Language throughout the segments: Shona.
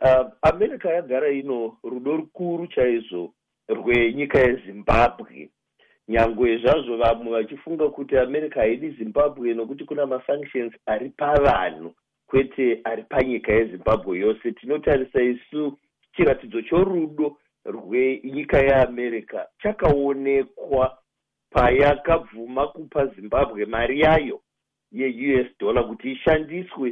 America yagara ino rudo rukuru chaizvo rwenyika yeZimbabwe. Nyangwe zvazvo vamwe vachifunga kuti America haidi Zimbabwe nokuti kuna masanctions ari pavanhu kwete ari panyika yeZimbabwe yose. Tinotarisa isu chiratidzo chorudo rwenyika yeAmerica chakaonekwa payakabvuma kupa Zimbabwe mari yayo ye-US dollar kuti ishandiswe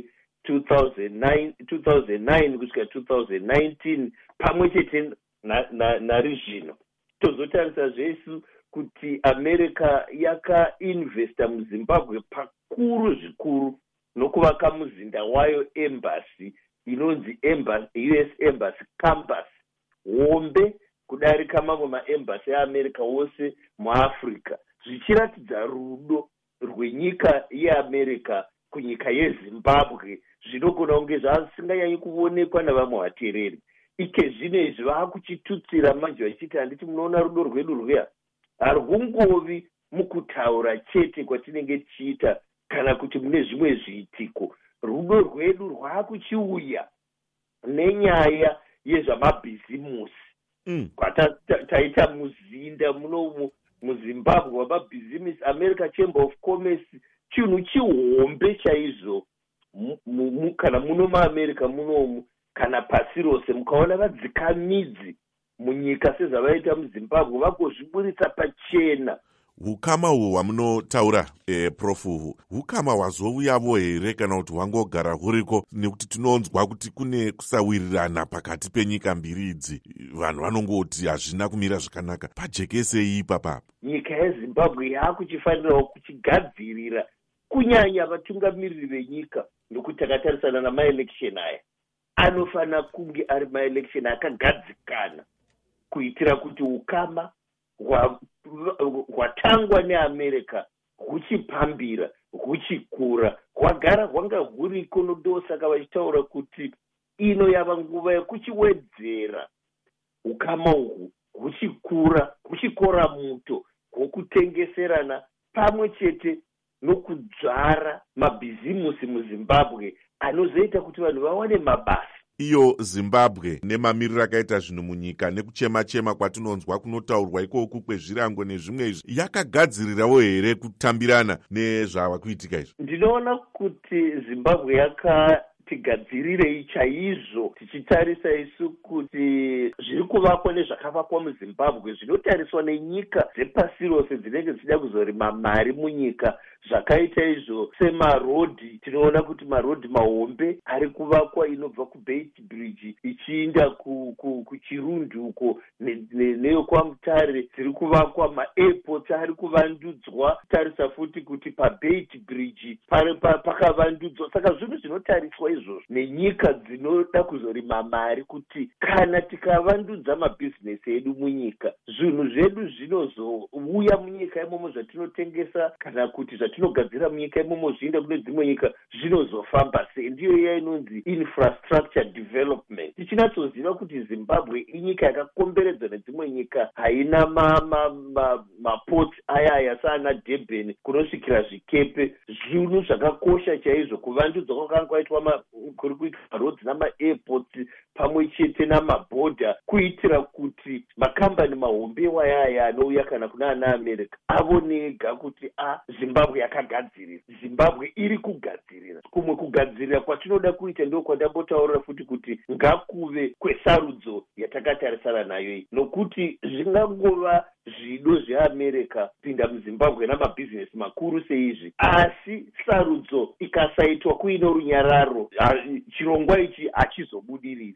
2009 kusvika 2019 pamwe chete nari zvino. Tozotarisa zvesu kuti America yakainvesta muZimbabwe pakuru zvikuru nokuvaka muzinda wayo embassy inonzi US Embassy Campus hombe kudarika mamwe maembassy eAmerica wose muAfrica, zvichiratidza rudo rwenyika yeAmerica kunyika yeZimbabwe zvinogona kunge zvasinganyanyi kuonekwa navamwe vatereri. Ike zvino izvi vakuchitutsira manje vachiti handiti munoona rudo rwedu rweya harungovi mukutaura chete kwatinenge tichiita kana kuti mune zvimwe zviitiko. Rudo rwedu rwakuchiuya nenyaya yezvamabhizimusi. Taita muzinda munomu muZimbabwe wamabhizimusi, America Chamber of Commerce, chinhu chihombe chaizvo kana muno muAmerica munomu kana pasi rose. Mukaona vadzikamidzi munyika sezvavaita muZimbabwe vagozviburitsa pachena. Hukama uhu hwamunotaura Prof, hukama hwazouyavo here kana kuti hwangogara huriko? Nekuti tinonzwa kuti kune kusawirirana pakati penyika mbiri idzi, vanhu vanongoti hazvina kumira zvakanaka. Pajekesei ipapa? Nyika yeZimbabwe yakuchifanirawo kuchigadzirira kunyanya vatungamiriri venyika, nokuti takatarisana namaelection aya anofanira kunge ari maelection akagadzikana kuitira kuti ukama hwatangwa neAmerica huchipambira huchikura hwagara hwanga huriko. Ndosaka vachitaura kuti ino yava nguva yekuchiwedzera ukama uhu huchikura huchikora muto hwokutengeserana pamwe chete nokudzvara mabhizimusi muZimbabwe anozoita kuti vanhu vawane mabasa. Iyo Zimbabwe nemamiriro akaita zvinhu munyika nekuchema-chema kwatinonzwa kunotaurwa ikoku kwezvirango nezvimwe izvi, yakagadzirirawo here kutambirana nezvava kuitika izvi? Ndinoona kuti Zimbabwe yakatigadzirirei chaizvo, tichitarisa isu kuti zviri kuvakwa nezvakavakwa muZimbabwe zvinotariswa nenyika dzepasi rose dzinenge dzichida kuzorima mari munyika. Zvakaita izvo semarodhi, tinoona kuti marodhi mahombe ari kuvakwa inobva kuBeit Bridge ichiinda kuChirundu uko neyokwamutare dziri kuvakwa. Maairports ari kuvandudzwa. Tarisa futi kuti paBeit Bridge pakavandudzwa. Saka zvinhu zvinotariswa izvozvo nenyika dzinoda kuzorima mari kuti kana tikavandudza mabhizinesi edu munyika, zvinhu zvedu zvinozouya munyika imomo zvatinotengesa kana kuti zvatinogadzira munyika imomo zviinda kune dzimwe nyika zvinozofamba sei. Ndiyo iya inonzi infrastructure development. Tichinatsoziva kuti Zimbabwe inyika yakakomberedzwa nedzimwe nyika, haina maports aya saana Durban kunosvikira zvikepe. Zvinhu zvakakosha chaizvo kuvandudzwa kwakanga kwaitwa kuri kuitwa maroads namaairports pamwe chete namabhodha, kuitira kuti makambani mahombe wayaya anouya kana kuna ana America avonega kuti Zimbabwe yakagadzirira, Zimbabwe iri kugadzirira. Kumwe kugadzirira kwatinoda kuita ndio kwandambotaurira futi kuti ngakuve kwesarudzo yatakatarisana nayo iyi, nokuti zvingangova zvido zveAmerica pinda muZimbabwe namabhizinesi makuru seizvi, asi sarudzo ikasaitwa kuino runyararo, chirongwa ichi hachizobudiriri.